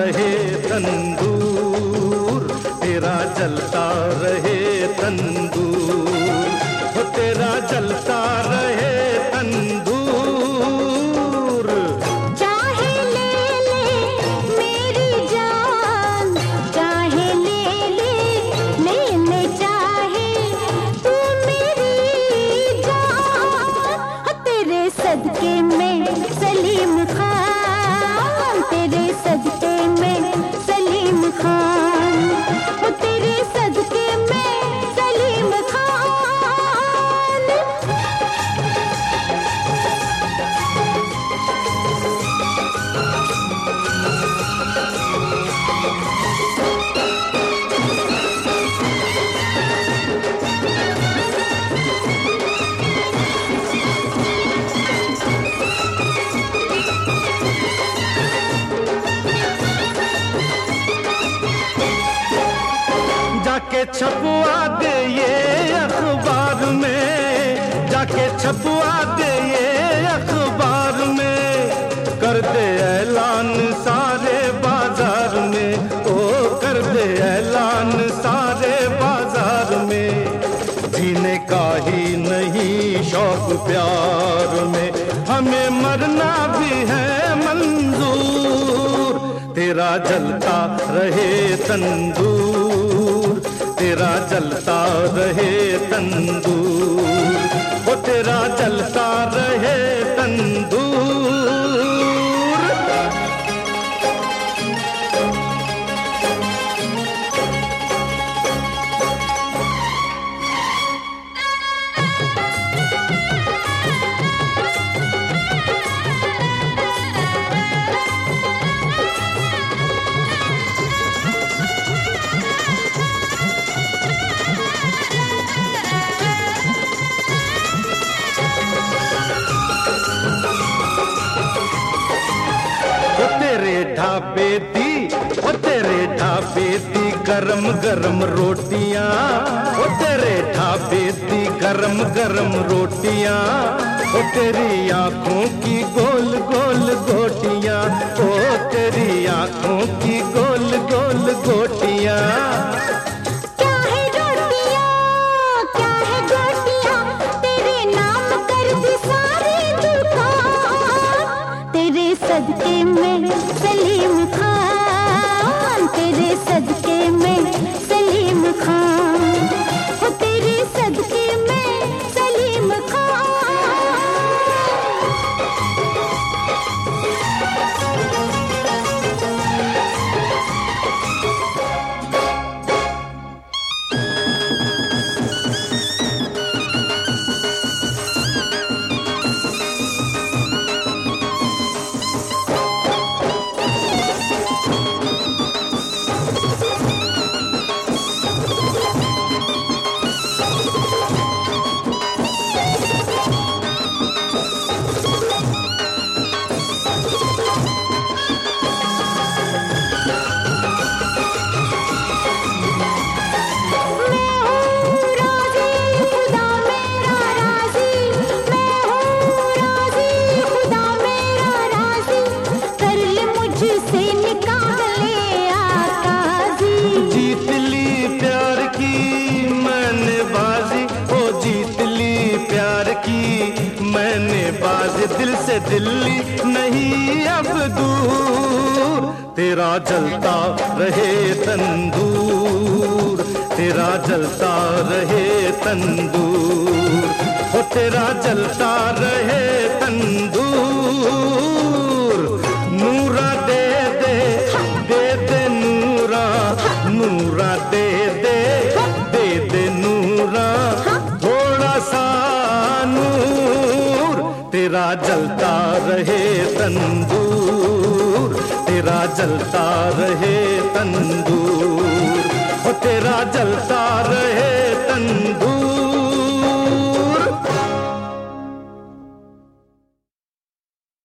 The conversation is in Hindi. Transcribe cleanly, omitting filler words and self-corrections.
रहे तंदूर, तेरा जलता रहे तंदूर, हो तेरा जलता रहे तंदूर। चाहे ले ले मेरी जान, चाहे ले ले चाहे तू मेरी जान, हो तेरे सदके में सलीम खान, तेरे सदके में सलीम खान, हो तेरे सदके में सलीम खान। जाके छपवा दे ये अखबार में, जाके छपवा दे ये अखबार में, कर दे ऐलान सारे बाजार में, ओ कर दे ऐलान सारे बाजार में। जीने का ही नहीं शौक प्यार में, हमें मरना भी है मंजूर, तेरा जलता रहे तंदूर, तेरा जलता रहे तंदूर, वो तेरा जलता रहे तंदूर। ढाबे दी, ओ तेरे ढाबे दी गरम गरम रोटियां, ओ तेरे ढाबे दी गरम गरम रोटियां, ओ तेरी आंखों की गोल गोल गोटियां, ओ तेरी आंखों की गोल गोल गोटियां। क्या है रोटियां, क्या है गोटियां, तेरे नाम कर दी सारी दुकान, तेरे सदके में सलीम खान, तेरे सदके में सलीम खान, हो तेरे सदके में सलीम खान। दिल से दिल्ली नहीं अब दूर, तेरा जलता रहे तंदूर, तेरा जलता रहे तंदूर, हो तेरा जलता रहे तंदूर। नूरा दे दे दे दे नूरा, नूरा दे दे दे दे नूरा, थोड़ा सा नूर, तेरा जलता रहे तंदूर, तेरा जलता रहे तंदूर, हो तेरा जलता रहे